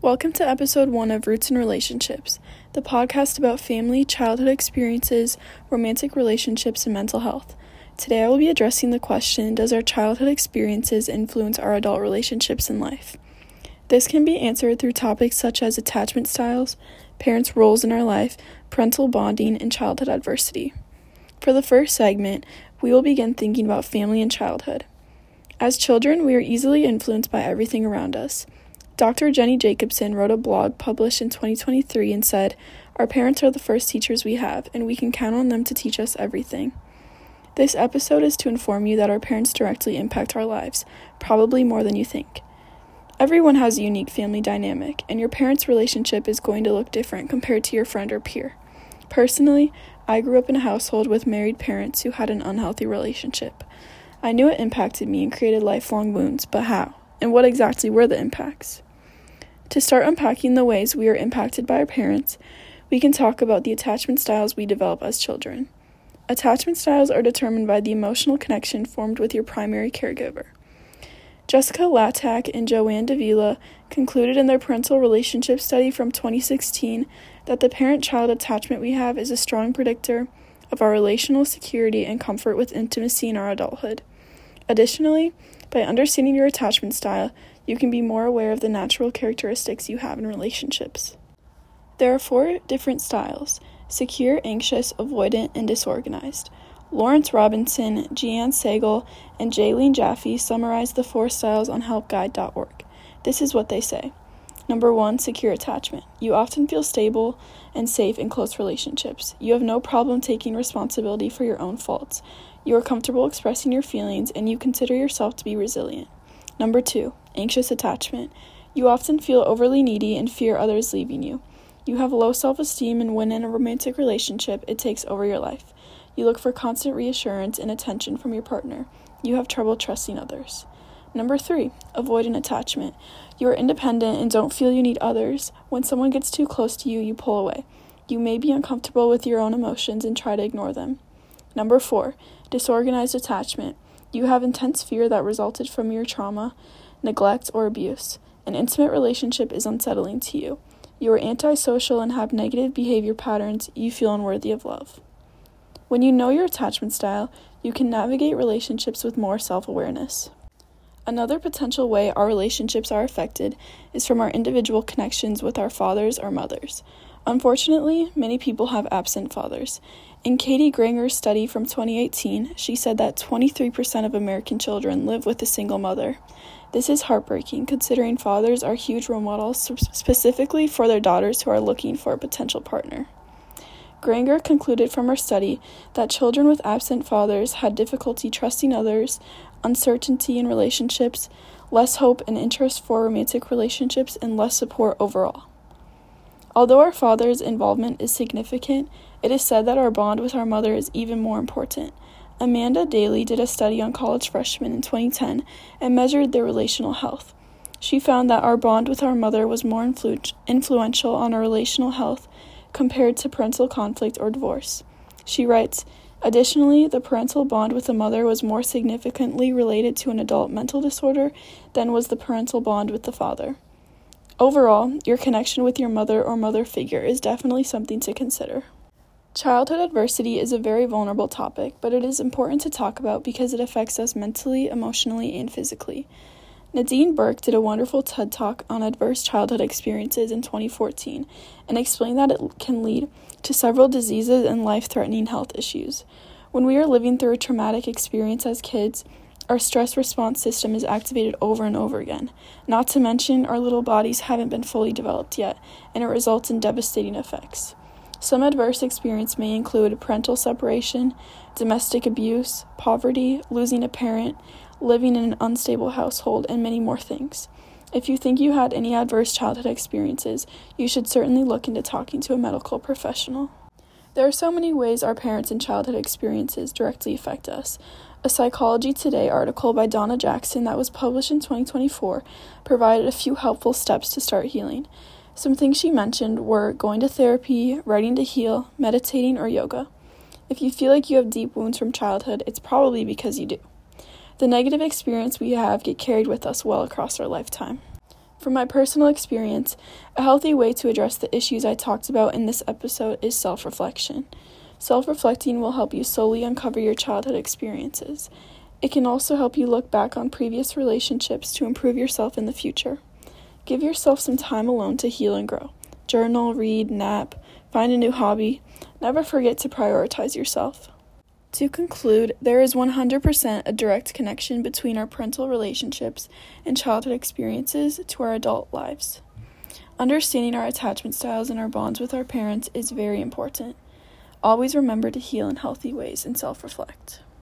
Welcome to episode 1 of Roots in Relationships, the podcast about family, childhood experiences, romantic relationships, and mental health. Today I will be addressing the question, does our childhood experiences influence our adult relationships in life? This can be answered through topics such as attachment styles, parents' roles in our life, parental bonding, and childhood adversity. For the first segment, we will begin thinking about family and childhood. As children, we are easily influenced by everything around us. Dr. Jenny Jacobson wrote a blog published in 2023 and said, "Our parents are the first teachers we have, and we can count on them to teach us everything." This episode is to inform you that our parents directly impact our lives, probably more than you think. Everyone has a unique family dynamic, and your parents' relationship is going to look different compared to your friend or peer. Personally, I grew up in a household with married parents who had an unhealthy relationship. I knew it impacted me and created lifelong wounds, but how? And what exactly were the impacts? To start unpacking the ways we are impacted by our parents, we can talk about the attachment styles we develop as children. Attachment styles are determined by the emotional connection formed with your primary caregiver. Jessica Latak and Joanne Davila concluded in their parental relationship study from 2016 that the parent-child attachment we have is a strong predictor of our relational security and comfort with intimacy in our adulthood. Additionally, by understanding your attachment style, you can be more aware of the natural characteristics you have in relationships. There are 4 different styles: secure, anxious, avoidant, and disorganized. Lawrence Robinson, Jeanne Segal, and Jaylene Jaffe summarize the 4 styles on helpguide.org. This is what they say. Number 1, secure attachment. You often feel stable and safe in close relationships. You have no problem taking responsibility for your own faults. You are comfortable expressing your feelings, and you consider yourself to be resilient. Number 2, anxious attachment. You often feel overly needy and fear others leaving you. You have low self-esteem, and when in a romantic relationship, it takes over your life. You look for constant reassurance and attention from your partner. You have trouble trusting others. Number 3, avoidant attachment. You are independent and don't feel you need others. When someone gets too close to you, you pull away. You may be uncomfortable with your own emotions and try to ignore them. Number 4, disorganized attachment. You have intense fear that resulted from your trauma, neglect, or abuse. An intimate relationship is unsettling to you. You are antisocial and have negative behavior patterns. You feel unworthy of love. When you know your attachment style, you can navigate relationships with more self-awareness. Another potential way our relationships are affected is from our individual connections with our fathers or mothers. Unfortunately, many people have absent fathers. In Katie Granger's study from 2018, she said that 23% of American children live with a single mother. This is heartbreaking, considering fathers are huge role models, specifically for their daughters who are looking for a potential partner. Granger concluded from her study that children with absent fathers had difficulty trusting others, uncertainty in relationships, less hope and interest for romantic relationships, and less support overall. Although our father's involvement is significant, it is said that our bond with our mother is even more important. Amanda Daly did a study on college freshmen in 2010 and measured their relational health. She found that our bond with our mother was more influential on our relational health compared to parental conflict or divorce. She writes, "Additionally, the parental bond with the mother was more significantly related to an adult mental disorder than was the parental bond with the father." Overall, your connection with your mother or mother figure is definitely something to consider. Childhood adversity is a very vulnerable topic, but it is important to talk about because it affects us mentally, emotionally, and physically. Nadine Burke did a wonderful TED Talk on adverse childhood experiences in 2014 and explained that it can lead to several diseases and life-threatening health issues. When we are living through a traumatic experience as kids, our stress response system is activated over and over again. Not to mention, our little bodies haven't been fully developed yet, and it results in devastating effects. Some adverse experience may include parental separation, domestic abuse, poverty, losing a parent, living in an unstable household, and many more things. If you think you had any adverse childhood experiences, you should certainly look into talking to a medical professional. There are so many ways our parents and childhood experiences directly affect us. A Psychology Today article by Donna Jackson that was published in 2024 provided a few helpful steps to start healing. Some things she mentioned were going to therapy, writing to heal, meditating, or yoga. If you feel like you have deep wounds from childhood, it's probably because you do. The negative experience we have get carried with us well across our lifetime. From my personal experience, a healthy way to address the issues I talked about in this episode is self-reflection. Self-reflecting will help you slowly uncover your childhood experiences. It can also help you look back on previous relationships to improve yourself in the future. Give yourself some time alone to heal and grow. Journal, read, nap, find a new hobby. Never forget to prioritize yourself. To conclude, there is 100% a direct connection between our parental relationships and childhood experiences to our adult lives. Understanding our attachment styles and our bonds with our parents is very important. Always remember to heal in healthy ways and self-reflect.